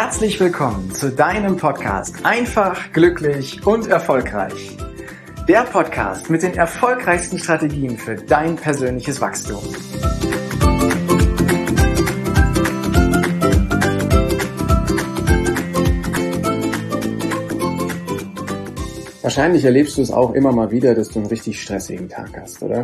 Herzlich willkommen zu deinem Podcast Einfach, glücklich und erfolgreich. Der Podcast mit den erfolgreichsten Strategien für dein persönliches Wachstum. Wahrscheinlich erlebst du es auch immer mal wieder, dass du einen richtig stressigen Tag hast, oder?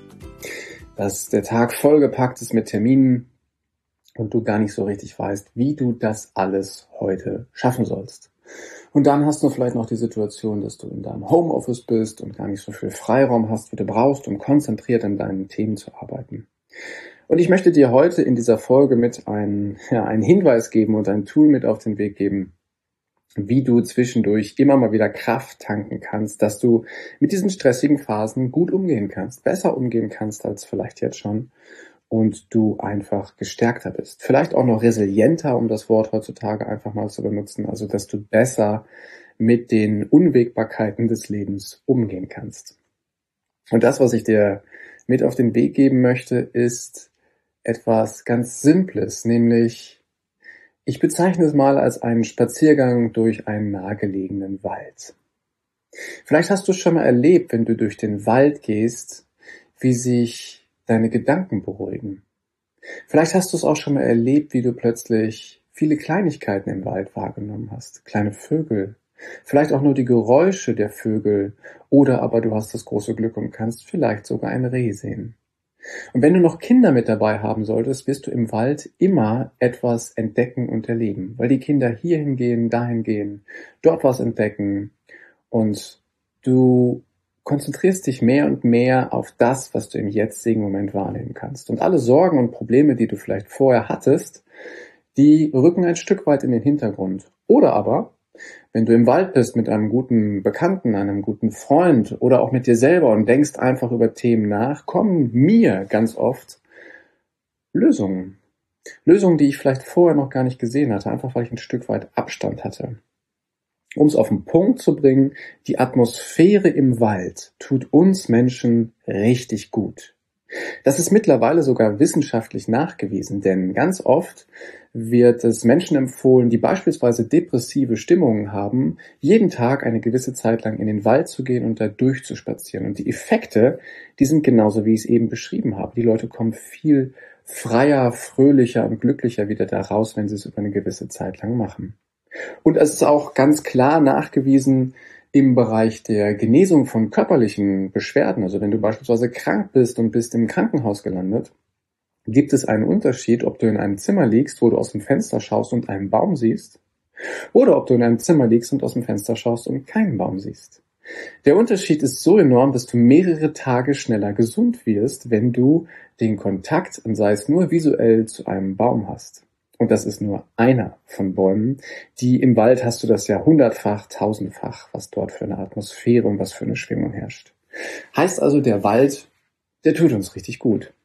Dass der Tag vollgepackt ist mit Terminen und du gar nicht so richtig weißt, wie du das alles heute schaffen sollst. Und dann hast du vielleicht noch die Situation, dass du in deinem Homeoffice bist und gar nicht so viel Freiraum hast, wie du brauchst, um konzentriert an deinen Themen zu arbeiten. Und ich möchte dir heute in dieser Folge mit einen Hinweis geben und ein Tool mit auf den Weg geben, wie du zwischendurch immer mal wieder Kraft tanken kannst, dass du mit diesen stressigen Phasen gut umgehen kannst, besser umgehen kannst als vielleicht jetzt schon und du einfach gestärkter bist. Vielleicht auch noch resilienter, um das Wort heutzutage einfach mal zu benutzen, also dass du besser mit den Unwägbarkeiten des Lebens umgehen kannst. Und das, was ich dir mit auf den Weg geben möchte, ist etwas ganz Simples, nämlich ich bezeichne es mal als einen Spaziergang durch einen nahegelegenen Wald. Vielleicht hast du es schon mal erlebt, wenn du durch den Wald gehst, wie sich deine Gedanken beruhigen. Vielleicht hast du es auch schon mal erlebt, wie du plötzlich viele Kleinigkeiten im Wald wahrgenommen hast. Kleine Vögel, vielleicht auch nur die Geräusche der Vögel oder aber du hast das große Glück und kannst vielleicht sogar ein Reh sehen. Und wenn du noch Kinder mit dabei haben solltest, wirst du im Wald immer etwas entdecken und erleben, weil die Kinder hierhin gehen, dahin gehen, dort was entdecken und du konzentrierst dich mehr und mehr auf das, was du im jetzigen Moment wahrnehmen kannst. Und alle Sorgen und Probleme, die du vielleicht vorher hattest, die rücken ein Stück weit in den Hintergrund. Oder aber, wenn du im Wald bist mit einem guten Bekannten, einem guten Freund oder auch mit dir selber und denkst einfach über Themen nach, kommen mir ganz oft Lösungen. Lösungen, die ich vielleicht vorher noch gar nicht gesehen hatte, einfach weil ich ein Stück weit Abstand hatte. Um es auf den Punkt zu bringen, die Atmosphäre im Wald tut uns Menschen richtig gut. Das ist mittlerweile sogar wissenschaftlich nachgewiesen, denn ganz oft wird es Menschen empfohlen, die beispielsweise depressive Stimmungen haben, jeden Tag eine gewisse Zeit lang in den Wald zu gehen und da durchzuspazieren. Und die Effekte, die sind genauso, wie ich es eben beschrieben habe. Die Leute kommen viel freier, fröhlicher und glücklicher wieder da raus, wenn sie es über eine gewisse Zeit lang machen. Und es ist auch ganz klar nachgewiesen im Bereich der Genesung von körperlichen Beschwerden. Also wenn du beispielsweise krank bist und bist im Krankenhaus gelandet, gibt es einen Unterschied, ob du in einem Zimmer liegst, wo du aus dem Fenster schaust und einen Baum siehst, oder ob du in einem Zimmer liegst und aus dem Fenster schaust und keinen Baum siehst. Der Unterschied ist so enorm, dass du mehrere Tage schneller gesund wirst, wenn du den Kontakt, und sei es nur visuell, zu einem Baum hast. Und das ist nur einer von Bäumen. Im Wald hast du das ja hundertfach, tausendfach, was dort für eine Atmosphäre und was für eine Schwingung herrscht. Heißt also, der Wald, der tut uns richtig gut.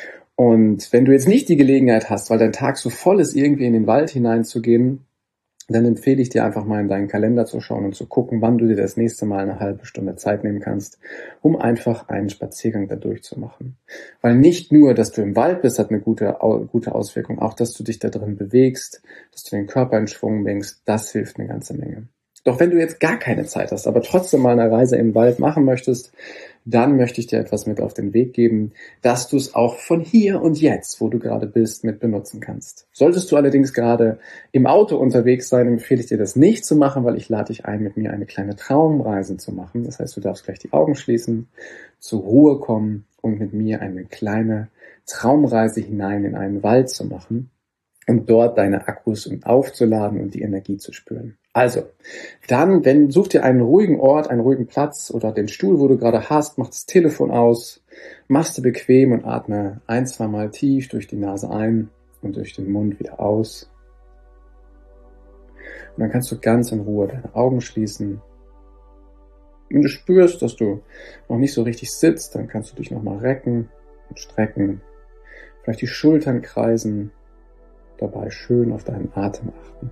Und wenn du jetzt nicht die Gelegenheit hast, weil dein Tag so voll ist, irgendwie in den Wald hineinzugehen, dann empfehle ich dir einfach mal in deinen Kalender zu schauen und zu gucken, wann du dir das nächste Mal eine halbe Stunde Zeit nehmen kannst, um einfach einen Spaziergang da durchzumachen. Weil nicht nur, dass du im Wald bist, hat eine gute Auswirkung, auch dass du dich da drin bewegst, dass du den Körper in Schwung bringst, das hilft eine ganze Menge. Doch wenn du jetzt gar keine Zeit hast, aber trotzdem mal eine Reise im Wald machen möchtest, dann möchte ich dir etwas mit auf den Weg geben, dass du es auch von hier und jetzt, wo du gerade bist, mit benutzen kannst. Solltest du allerdings gerade im Auto unterwegs sein, empfehle ich dir das nicht zu machen, weil ich lade dich ein, mit mir eine kleine Traumreise zu machen. Das heißt, du darfst gleich die Augen schließen, zur Ruhe kommen und mit mir eine kleine Traumreise hinein in einen Wald zu machen und dort deine Akkus aufzuladen und die Energie zu spüren. Also, dann, such dir einen ruhigen Ort, einen ruhigen Platz oder den Stuhl, wo du gerade hast, mach das Telefon aus, machst du bequem und atme 1-2 Mal tief durch die Nase ein und durch den Mund wieder aus. Und dann kannst du ganz in Ruhe deine Augen schließen. Wenn du spürst, dass du noch nicht so richtig sitzt, dann kannst du dich nochmal recken und strecken, vielleicht die Schultern kreisen, dabei schön auf deinen Atem achten.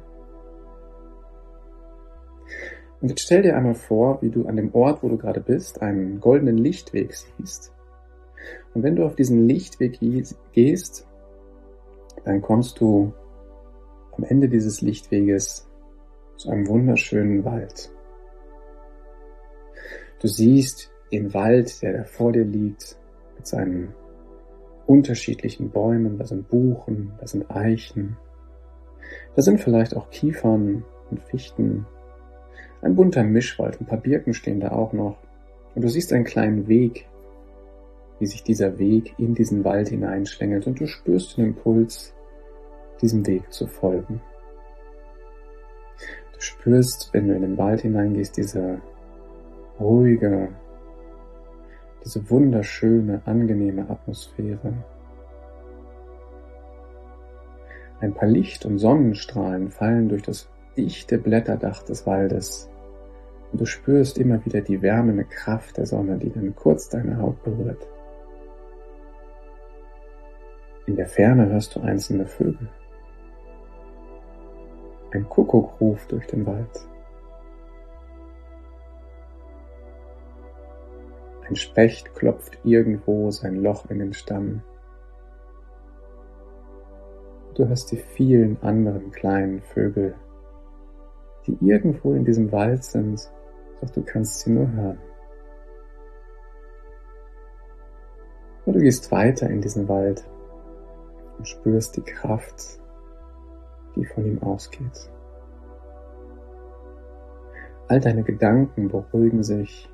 Und jetzt stell dir einmal vor, wie du an dem Ort, wo du gerade bist, einen goldenen Lichtweg siehst. Und wenn du auf diesen Lichtweg gehst, dann kommst du am Ende dieses Lichtweges zu einem wunderschönen Wald. Du siehst den Wald, der da vor dir liegt, mit seinen unterschiedlichen Bäumen. Da sind Buchen, da sind Eichen, da sind vielleicht auch Kiefern und Fichten. Ein bunter Mischwald, ein paar Birken stehen da auch noch. Und du siehst einen kleinen Weg, wie sich dieser Weg in diesen Wald hineinschlängelt, und du spürst den Impuls, diesem Weg zu folgen. Du spürst, wenn du in den Wald hineingehst, diese ruhige, diese wunderschöne, angenehme Atmosphäre. Ein paar Licht- und Sonnenstrahlen fallen durch das dichte Blätterdach des Waldes, und du spürst immer wieder die wärmende Kraft der Sonne, die dann kurz deine Haut berührt. In der Ferne hörst du einzelne Vögel. Ein Kuckuck ruft durch den Wald. Ein Specht klopft irgendwo sein Loch in den Stamm. Du hörst die vielen anderen kleinen Vögel, die irgendwo in diesem Wald sind, doch du kannst sie nur hören. Und du gehst weiter in diesen Wald und spürst die Kraft, die von ihm ausgeht. All deine Gedanken beruhigen sich.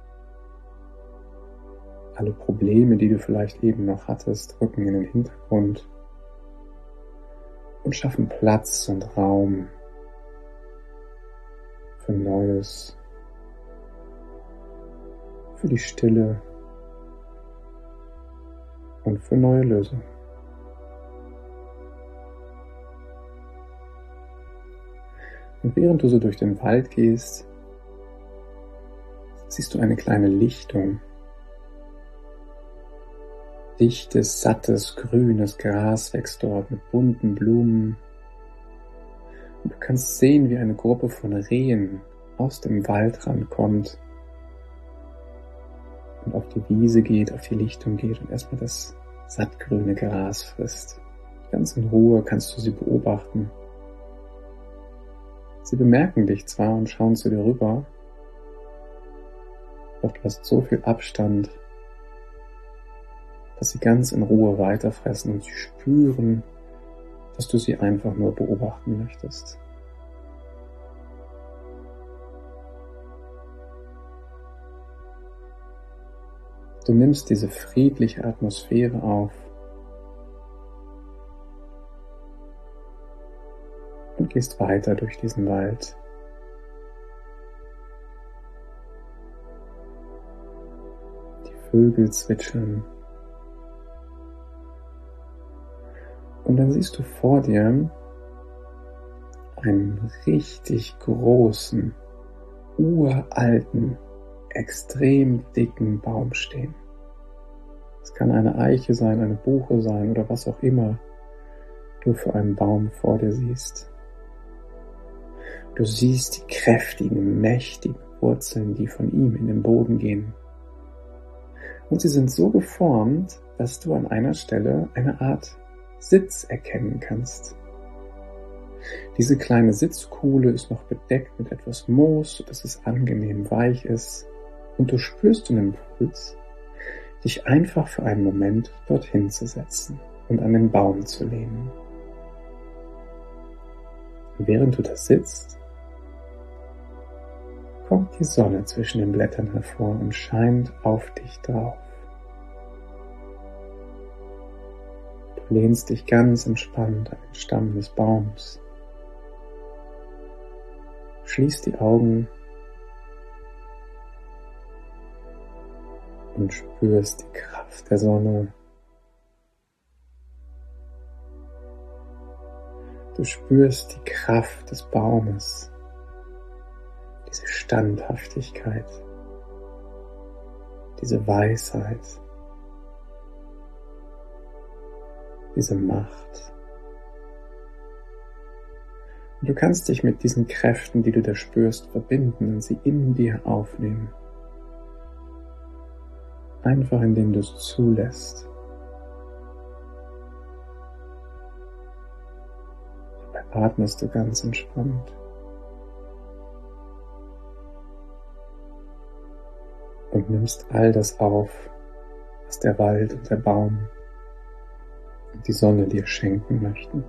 Alle Probleme, die du vielleicht eben noch hattest, rücken in den Hintergrund und schaffen Platz und Raum für Neues, für die Stille und für neue Lösungen. Und während du so durch den Wald gehst, siehst du eine kleine Lichtung. Dichtes, sattes, grünes Gras wächst dort mit bunten Blumen. Und du kannst sehen, wie eine Gruppe von Rehen aus dem Waldrand kommt und auf die Wiese geht, auf die Lichtung geht und erstmal das sattgrüne Gras frisst. Ganz in Ruhe kannst du sie beobachten. Sie bemerken dich zwar und schauen zu dir rüber, doch du hast so viel Abstand, dass sie ganz in Ruhe weiterfressen und sie spüren, dass du sie einfach nur beobachten möchtest. Du nimmst diese friedliche Atmosphäre auf und gehst weiter durch diesen Wald. Die Vögel zwitschern. Und dann siehst du vor dir einen richtig großen, uralten, extrem dicken Baum stehen. Es kann eine Eiche sein, eine Buche sein oder was auch immer du für einen Baum vor dir siehst. Du siehst die kräftigen, mächtigen Wurzeln, die von ihm in den Boden gehen. Und sie sind so geformt, dass du an einer Stelle eine Art Sitz erkennen kannst. Diese kleine Sitzkuhle ist noch bedeckt mit etwas Moos, sodass es angenehm weich ist, und du spürst den Impuls, dich einfach für einen Moment dorthin zu setzen und an den Baum zu lehnen. Und während du da sitzt, kommt die Sonne zwischen den Blättern hervor und scheint auf dich drauf. Du lehnst dich ganz entspannt an den Stamm des Baums, schließt die Augen und spürst die Kraft der Sonne. Du spürst die Kraft des Baumes, diese Standhaftigkeit, diese Weisheit, diese Macht. Und du kannst dich mit diesen Kräften, die du da spürst, verbinden und sie in dir aufnehmen. Einfach indem du es zulässt. Dabei atmest du ganz entspannt. Und nimmst all das auf, was der Wald und der Baum und die Sonne dir schenken möchten.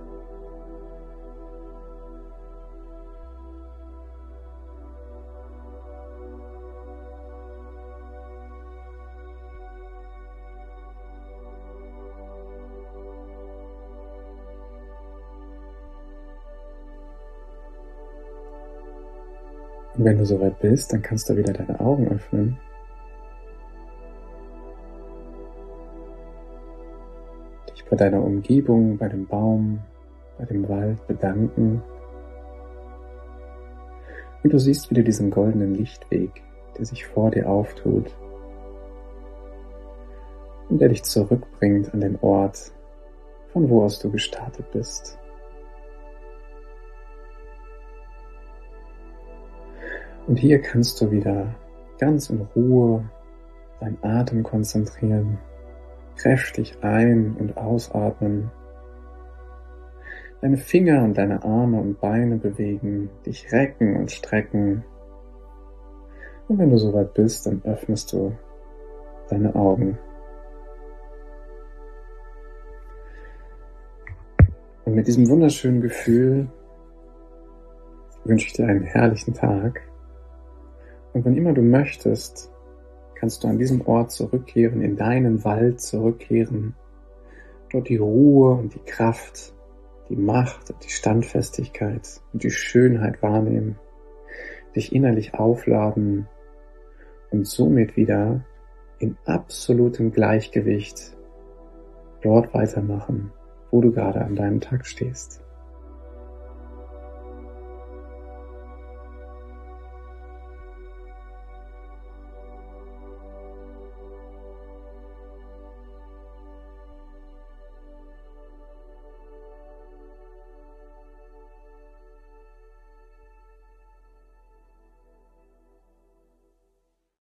Und wenn du soweit bist, dann kannst du wieder deine Augen öffnen. Dich bei deiner Umgebung, bei dem Baum, bei dem Wald bedanken. Und du siehst wieder diesen goldenen Lichtweg, der sich vor dir auftut und der dich zurückbringt an den Ort, von wo aus du gestartet bist. Und hier kannst du wieder ganz in Ruhe deinen Atem konzentrieren, kräftig ein- und ausatmen, deine Finger und deine Arme und Beine bewegen, dich recken und strecken. Und wenn du soweit bist, dann öffnest du deine Augen. Und mit diesem wunderschönen Gefühl wünsche ich dir einen herrlichen Tag. Und wann immer du möchtest, kannst du an diesem Ort zurückkehren, in deinen Wald zurückkehren, dort die Ruhe und die Kraft, die Macht und die Standfestigkeit und die Schönheit wahrnehmen, dich innerlich aufladen und somit wieder in absolutem Gleichgewicht dort weitermachen, wo du gerade an deinem Tag stehst.